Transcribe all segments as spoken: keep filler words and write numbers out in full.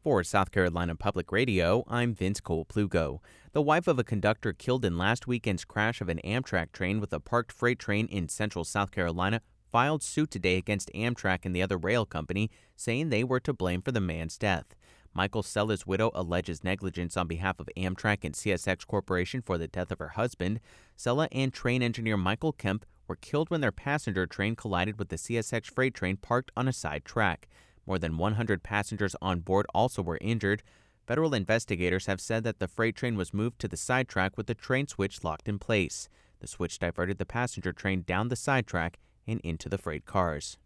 For South Carolina Public Radio, I'm Vince Cole-Plugo. The wife of a conductor killed in last weekend's crash of an Amtrak train with a parked freight train in central South Carolina filed suit today against Amtrak and the other rail company, saying they were to blame for the man's death. Michael Sella's widow alleges negligence on behalf of Amtrak and C S X Corporation for the death of her husband. Sella and train engineer Michael Kemp were killed when their passenger train collided with the C S X freight train parked on a side track. More than one hundred passengers on board also were injured. Federal investigators have said that the freight train was moved to the sidetrack with the train switch locked in place. The switch diverted the passenger train down the sidetrack and into the freight cars.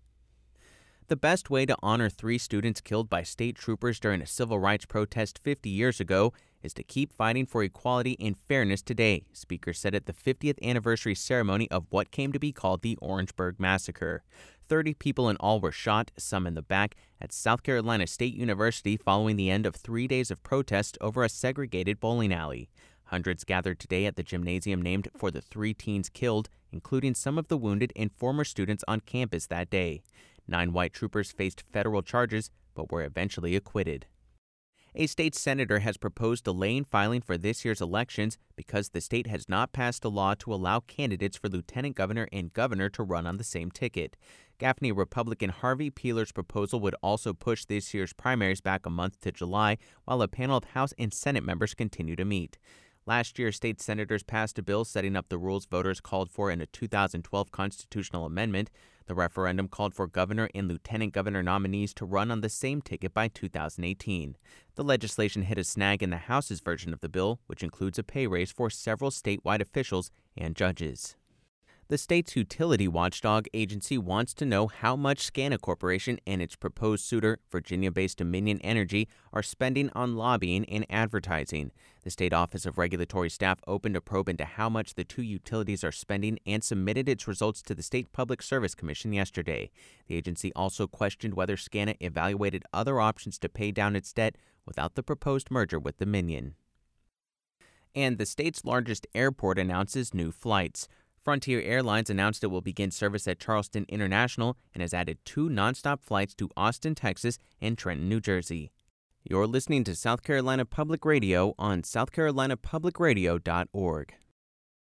The best way to honor three students killed by state troopers during a civil rights protest fifty years ago is to keep fighting for equality and fairness today, speakers said at the fiftieth anniversary ceremony of what came to be called the Orangeburg Massacre. thirty people in all were shot, some in the back, at South Carolina State University following the end of three days of protest over a segregated bowling alley. Hundreds gathered today at the gymnasium named for the three teens killed, including some of the wounded and former students on campus that day. Nine white troopers faced federal charges, but were eventually acquitted. A state senator has proposed delaying filing for this year's elections because the state has not passed a law to allow candidates for lieutenant governor and governor to run on the same ticket. Gaffney Republican Harvey Peeler's proposal would also push this year's primaries back a month to July, while a panel of House and Senate members continue to meet. Last year, state senators passed a bill setting up the rules voters called for in a two thousand twelve constitutional amendment. The referendum called for governor and lieutenant governor nominees to run on the same ticket by two thousand eighteen. The legislation hit a snag in the House's version of the bill, which includes a pay raise for several statewide officials and judges. The state's utility watchdog agency wants to know how much SCANA Corporation and its proposed suitor, Virginia-based Dominion Energy, are spending on lobbying and advertising. The State Office of Regulatory Staff opened a probe into how much the two utilities are spending and submitted its results to the State Public Service Commission yesterday. The agency also questioned whether SCANA evaluated other options to pay down its debt without the proposed merger with Dominion. And the state's largest airport announces new flights. Frontier Airlines announced it will begin service at Charleston International and has added two nonstop flights to Austin, Texas and Trenton, New Jersey. You're listening to South Carolina Public Radio on south carolina public radio dot org.